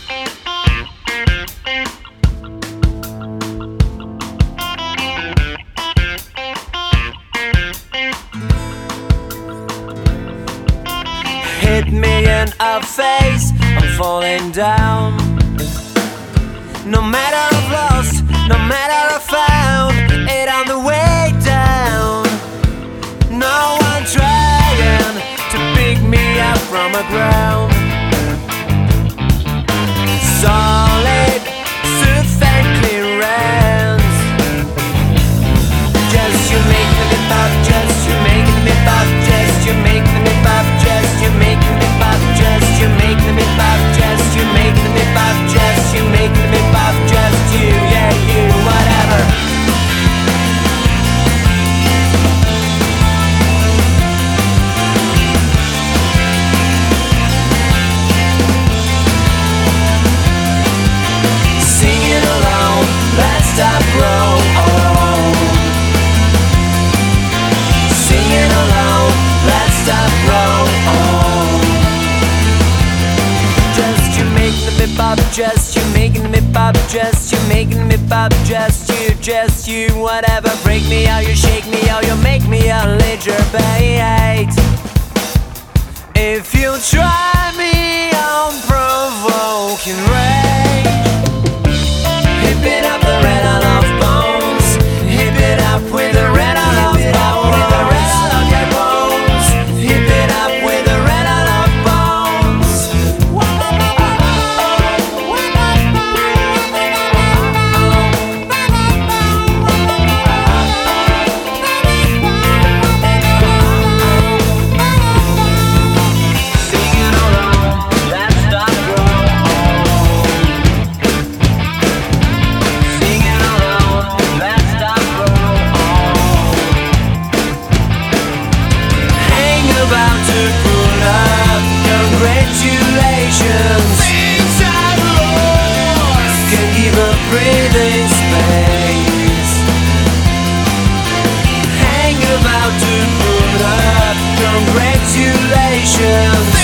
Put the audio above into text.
Hit me in a face, I'm falling down. No matter I've lost, no matter I found it on the way down. No one trying to pick me up from the ground. Solid, smooth and clearance. Just you make me pop, just you make me pop, just you make me pop, just you make me pop, just you make me pop, just you make me pop, just you make me pop, just you, yeah, you, whatever. Singing alone, let's stop growing old. Singing alone, let's stop growing old. Just you making me pop, just you making me pop, just you making me pop, just you, whatever. Break me out, you shake me out, you make me a ledger bait. If you try me on provoking rage, hip it up the red out of bones, hip it up with the red out of bones, with the red out of your bones, hip it up with the red out of bones. Singing alone, let's stop growing old. Singing alone, let's stop growing old. Hang about to pull up, congratulations. Things I've lost can give a breathing space. Hang about to pull up, congratulations.